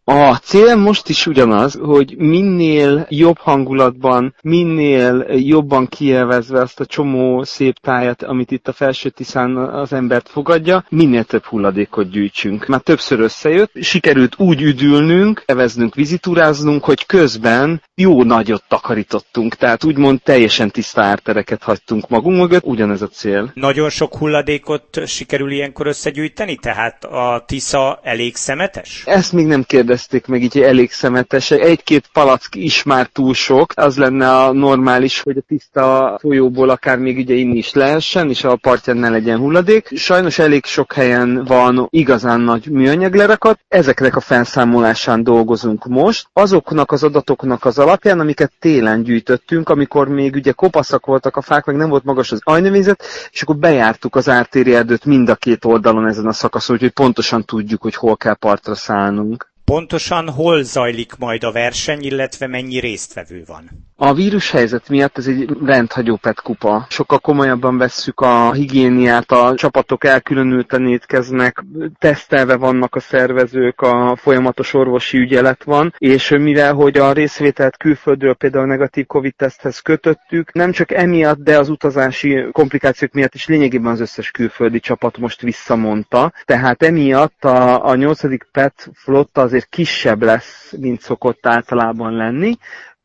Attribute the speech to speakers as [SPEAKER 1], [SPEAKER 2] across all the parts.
[SPEAKER 1] A cél most is ugyanaz, hogy minél jobb hangulatban, minél jobban kielvezve azt a csomó szép tájat, amit itt a Felső-Tiszán az embert fogadja, minél több hulladékot gyűjtsünk. Már többször összejött, sikerült úgy üdülnünk, eveznünk, vizitúráznunk, hogy közben jó nagyot takarítottunk, tehát úgymond teljesen tiszta ártereket hagytunk magunk mögött, ugyanez a cél.
[SPEAKER 2] Nagyon sok hulladékot sikerül ilyenkor összegyűjteni, tehát a Tisza elég szemetes?
[SPEAKER 1] Ezt még nem kérdezték meg, így elég szemetes. Egy-két palack is már túl sok, az lenne a normális, hogy a tiszta folyóból akár még ugye inni is lehessen, és a partján ne legyen hulladék. Sajnos elég sok helyen van igazán nagy műanyag lerakat, ezeknek a felszámolásán dolgozunk most. Azoknak az adatoknak az alapján, amiket télen gyűjtöttünk, amikor még ugye kopaszak voltak a fák, meg nem volt magas az ajnövényzet, és akkor bejártuk az ártéri erdőt mind a két oldalon ezen a szakaszon, úgyhogy pontosan tudjuk, hogy hol kell partra szállnunk.
[SPEAKER 2] Pontosan hol zajlik majd a verseny, illetve mennyi résztvevő van?
[SPEAKER 1] A vírushelyzet miatt ez egy rendhagyó petkupa. Sokkal komolyabban vesszük a higiéniát, a csapatok elkülönülten étkeznek, tesztelve vannak a szervezők, a folyamatos orvosi ügyelet van, és mivel hogy a részvételt külföldről például negatív Covid-teszthez kötöttük, nem csak emiatt, de az utazási komplikációk miatt is lényegében az összes külföldi csapat most visszamondta. Tehát emiatt a 8. PET flotta azért kisebb lesz, mint szokott általában lenni.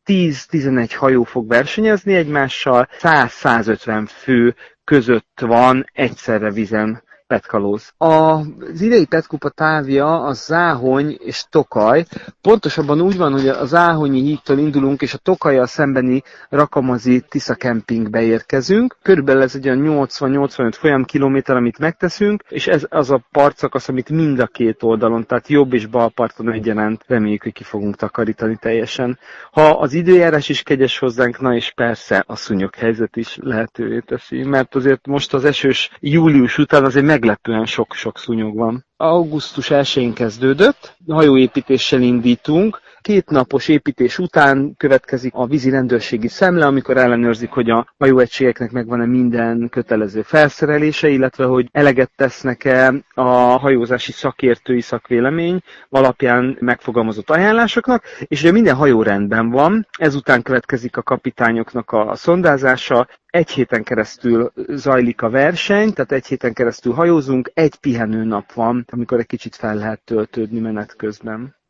[SPEAKER 1] 10-11 hajó fog versenyezni egymással, 100-150 fő között van egyszerre vízen petkalóz. Az idei petkupa távja a Záhony és Tokaj. Pontosabban úgy van, hogy a Záhonyi hídtól indulunk, és a Tokajjal szembeni Rakamazi Tisza kempingbe érkezünk. Körülbelül ez egy olyan 80-85 folyamkilométer, amit megteszünk, és ez az a partszakasz, amit mind a két oldalon, tehát jobb és bal parton egyaránt reméljük, hogy ki fogunk takarítani teljesen. Ha az időjárás is kegyes hozzánk, na és persze a szúnyoghelyzet is lehetővé teszi, mert azért most az esős július után azért meglepően sok-sok szúnyog van. Augusztus 1-én kezdődött, hajóépítéssel indítunk. 2 napos építés után következik a vízi rendőrségi szemle, amikor ellenőrzik, hogy a hajóegységeknek megvan-e minden kötelező felszerelése, illetve hogy eleget tesznek-e a hajózási szakértői szakvélemény alapján megfogalmazott ajánlásoknak, és ugye minden hajó rendben van, ezután következik a kapitányoknak a szondázása, 1 héten keresztül zajlik a verseny, tehát 1 héten keresztül hajózunk, 1 pihenőnap van, amikor egy kicsit fel lehet töltődni menet közben.